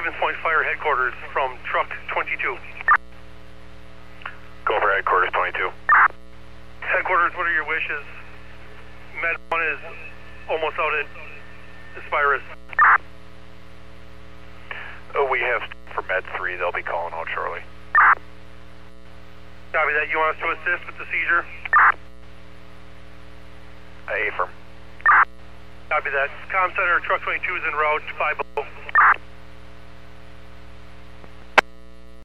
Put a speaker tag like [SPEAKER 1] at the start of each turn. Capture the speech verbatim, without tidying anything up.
[SPEAKER 1] Stevens Point Fire Headquarters from Truck twenty-two.
[SPEAKER 2] Go over Headquarters twenty-two.
[SPEAKER 1] Headquarters, what are your wishes? Med one is almost out at Aspirus.
[SPEAKER 2] Oh, we have for Med three, they'll be calling out shortly.
[SPEAKER 1] Copy that. You want us to assist with the seizure?
[SPEAKER 2] A firm.
[SPEAKER 1] Copy that. Comm Center, Truck twenty-two is en route, five oh.